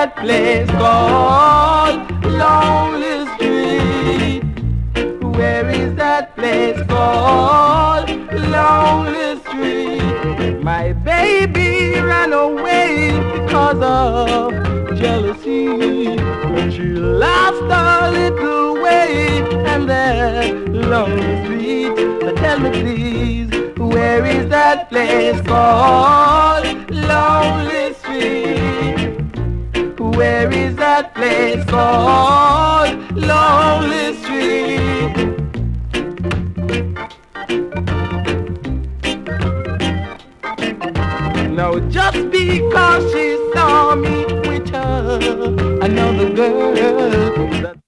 that place called Lonely Street? Where is that place called Lonely Street? My baby ran away because of jealousy, when she lost a little weight and that lonely street. So tell me please, where is that place called Lonely Street? Where is that place called Lonely Street? Now just because she saw me with her another girl,